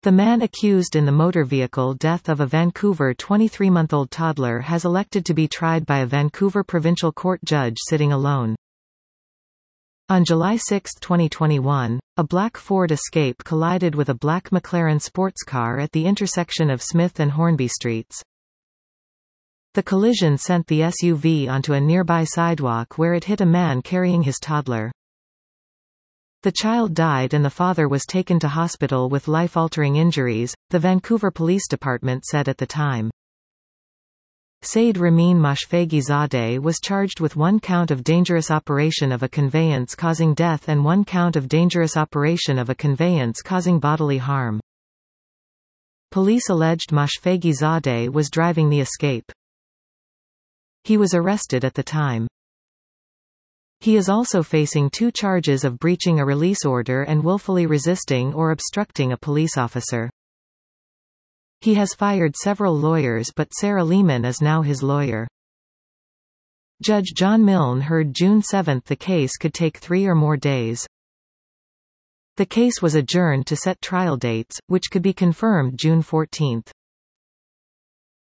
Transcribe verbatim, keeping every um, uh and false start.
The man accused in the motor vehicle death of a Vancouver twenty-three-month-old toddler has elected to be tried by a Vancouver provincial court judge sitting alone. On July sixth twenty twenty-one, a black Ford Escape collided with a black McLaren sports car at the intersection of Smith and Hornby Streets. The collision sent the S U V onto a nearby sidewalk where it hit a man carrying his toddler. The child died and the father was taken to hospital with life-altering injuries, the Vancouver Police Department said at the time. Said Ramin Moshfeghi-Zadeh was charged with one count of dangerous operation of a conveyance causing death and one count of dangerous operation of a conveyance causing bodily harm. Police alleged Moshfeghi-Zadeh was driving the Escape. He was arrested at the time. He is also facing two charges of breaching a release order and willfully resisting or obstructing a police officer. He has fired several lawyers, but Sarah Lehman is now his lawyer. Judge John Milne heard June seventh the case could take three or more days. The case was adjourned to set trial dates, which could be confirmed June fourteenth.